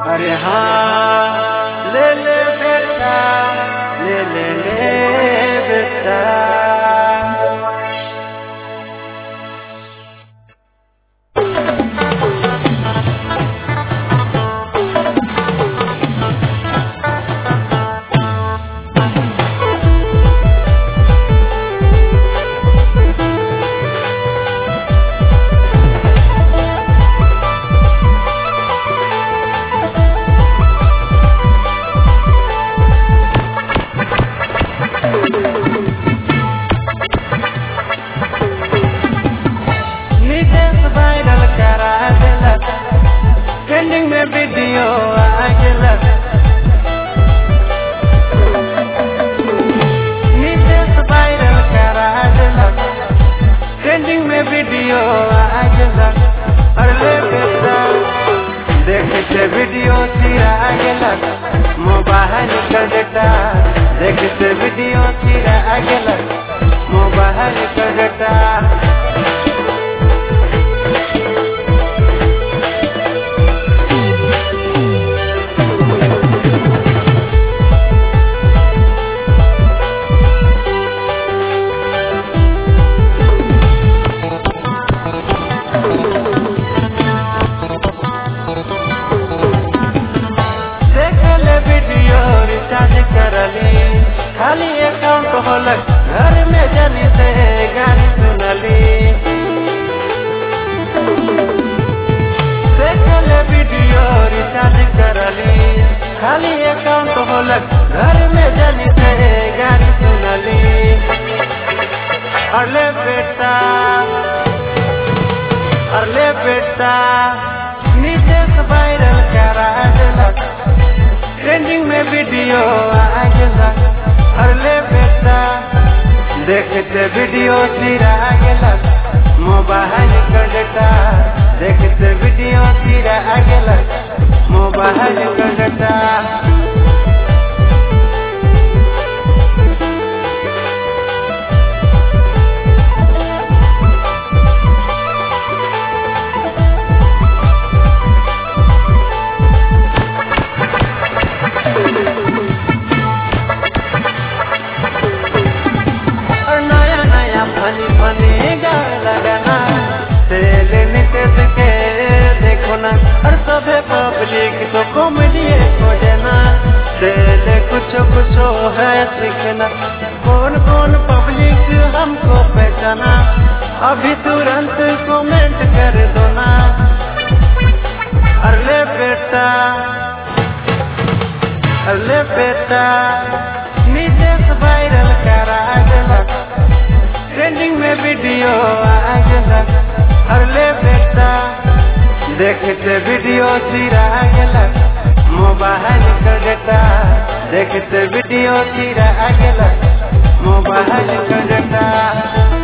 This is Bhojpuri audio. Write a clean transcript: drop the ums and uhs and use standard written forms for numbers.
अरे हाँ ले ले बेटा ले ले बेटा। ट्रेंडिंग में वीडियो आ गेला, नीतीश वायरल करा देला। ट्रेंडिंग में वीडियो आ गेला, अरे बेटा देखते वीडियो चिरा गेला, मोबाइल कर देता। देखते वीडियो चिरा गेला, मोबाइल कर देता। खाली अकाउंट होलक घर में जानी से गाली सुनली। देखल वीडियो रिचार्ज करली, खाली अकाउंट होलक घर में जानी से गाली सुनली। अरे बेटा नीतीश वायरल करा देलक, ट्रेंडिंग में वीडियो आ गेला। अरे बेटा देखते वीडियो चिरा गेला, मोबाइल कर देता। देखते वीडियो चिरा गेला, मोबाइल कर देता। और सभे पब्लिक तो कॉमेडी खोजे ना, दिल कुछ है सीखना। कौन कौन पब्लिक हमको पहचाना, अभी तुरंत कमेंट कर दो ना। अरे बेटा नीतीश वायरल करा देला, ट्रेंडिंग में वीडियो आ गेला। अरे बेटा देखते वीडियो चिरा गेला, मोबाइल कर देता। देखते वीडियो चिरा गेला, मोबाइल कर देता।